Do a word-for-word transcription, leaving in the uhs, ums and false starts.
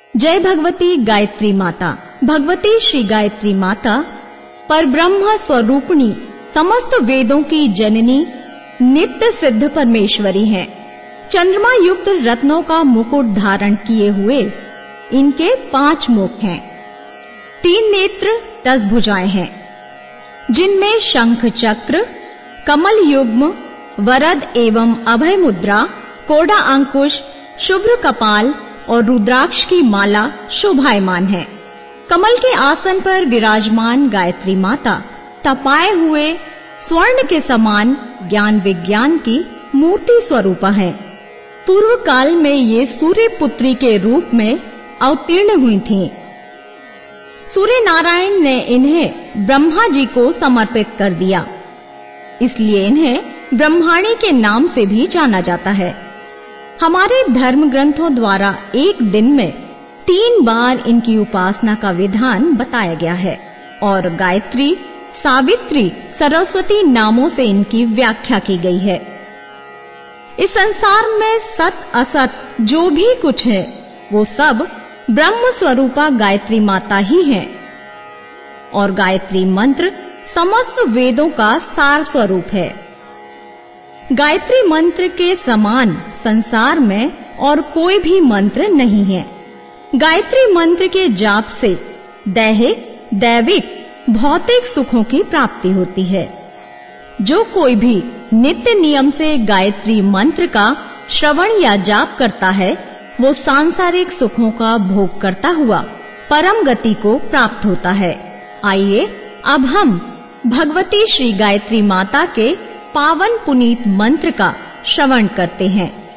जय भगवती गायत्री माता। भगवती श्री गायत्री माता परब्रह्म स्वरूपिणी, समस्त वेदों की जननी, नित्य सिद्ध परमेश्वरी हैं। चंद्रमा युक्त रत्नों का मुकुट धारण किए हुए इनके पांच मुख हैं, तीन नेत्र, दस भुजाएं हैं, जिनमें शंख चक्र, कमल युग्म, वरद एवं अभय मुद्रा, कोड़ा अंकुश, शुभ्र कपाल और रुद्राक्ष की माला शोभायमान है। कमल के आसन पर विराजमान गायत्री माता तपाए हुए स्वर्ण के समान ज्ञान विज्ञान की मूर्ति स्वरूपा है। पूर्व काल में ये सूर्य पुत्री के रूप में अवतीर्ण हुई थीं। सूर्य नारायण ने इन्हें ब्रह्मा जी को समर्पित कर दिया, इसलिए इन्हें ब्रह्माणी के नाम से भी जाना जाता है। हमारे धर्म ग्रंथों द्वारा एक दिन में तीन बार इनकी उपासना का विधान बताया गया है और गायत्री, सावित्री, सरस्वती नामों से इनकी व्याख्या की गई है। इस संसार में सत असत जो भी कुछ है वो सब ब्रह्म स्वरूपा गायत्री माता ही है और गायत्री मंत्र समस्त वेदों का सार स्वरूप है। गायत्री मंत्र के समान संसार में और कोई भी मंत्र नहीं है। गायत्री मंत्र के जाप से दैहिक, दैविक, भौतिक सुखों की प्राप्ति होती है। जो कोई भी नित्य नियम से गायत्री मंत्र का श्रवण या जाप करता है वो सांसारिक सुखों का भोग करता हुआ परम गति को प्राप्त होता है। आइए अब हम भगवती श्री गायत्री माता के पावन पुनीत मंत्र का श्रवण करते हैं।